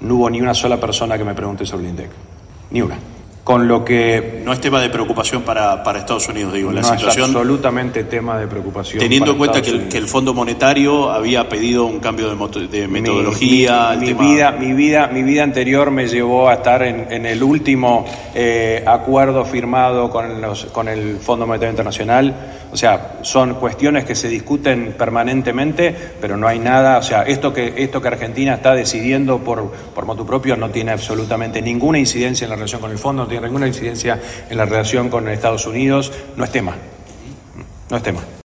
no hubo ni una sola persona que me pregunte sobre el INDEC, ni una. Con lo que no es tema de preocupación para Estados Unidos, digo, la situación. Es absolutamente tema de preocupación. Teniendo en cuenta que el Fondo Monetario había pedido un cambio de metodología. Mi vida anterior me llevó a estar en el último acuerdo firmado con el Fondo Monetario Internacional. O sea, son cuestiones que se discuten permanentemente, pero no hay nada. O sea, esto que Argentina está decidiendo por motu propio no tiene absolutamente ninguna incidencia en la relación con el fondo, no tiene ninguna incidencia en la relación con Estados Unidos. No es tema.